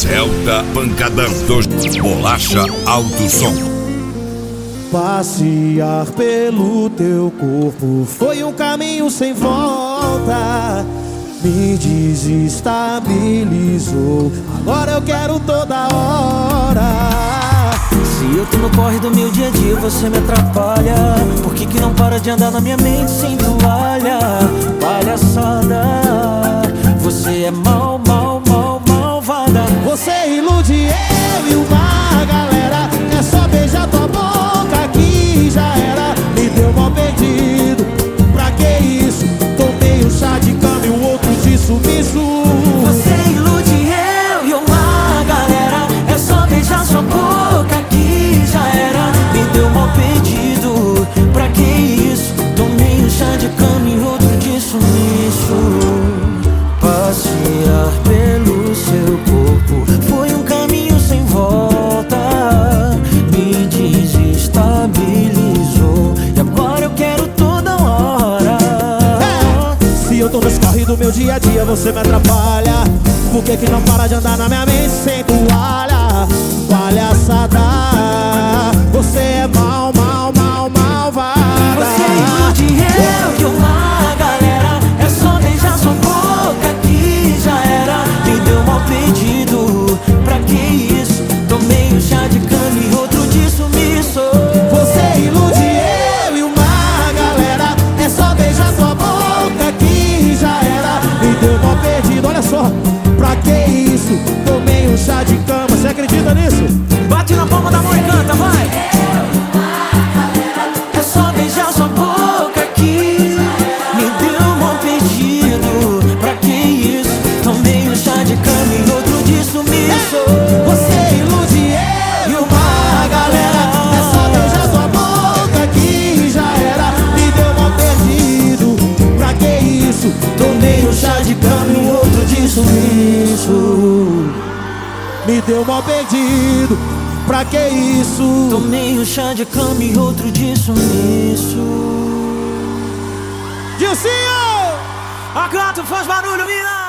Celta Pancadão dos Bolacha Alto Som. Passear pelo teu corpo foi um caminho sem volta. Me desestabilizou, agora eu quero toda hora. Se eu tô no corre do meu dia a dia, você me atrapalha. Por que não para de andar na minha mente sem toalha? Palhaçada, você é malvada. Você ilude eu e uma galera. É só beijar tua boca que já era. Me deu mal perdido, pra que isso? Tomei um chá de cama e o outro de sumiço. Você ilude eu e uma galera. É só beijar sua boca que já era. Me deu mal perdido, pra que isso? Tomei um chá de cama e outro de sumiço. Passear pelo seu corpo foi um caminho sem volta. Me desestabilizou e agora eu quero toda hora. Se eu tô nos corre do meu dia a dia, você me atrapalha. Por que não para de andar na minha mente sem toalha? Palhaçada, você é malvada. Você ilude eu e uma galera. É só beijar sua boca que já era. Me deu mal pedido, pra que isso? Tomei um chá de cana e outro de sumiço. Você ilude eu e uma galera. É só beijar sua boca que já era. Me deu mal perdido, olha só. Pra que isso? Tomei um chá de cama, você acredita nisso? Bate na palma da mão e canta, vai! É só beijar sua boca que me deu mal pedido. Pra que isso? Tomei um chá de cama e outro de sumiço. Você ilude eu e uma galera. É só beijar sua boca que já era. Me deu mal perdido, pra que isso? Tomei um chá de cama e outro de sumiço. Me deu mal perdido, pra que isso? Tomei um chá de cama e outro de sumiço. Dilcinho! A gato faz barulho, mina!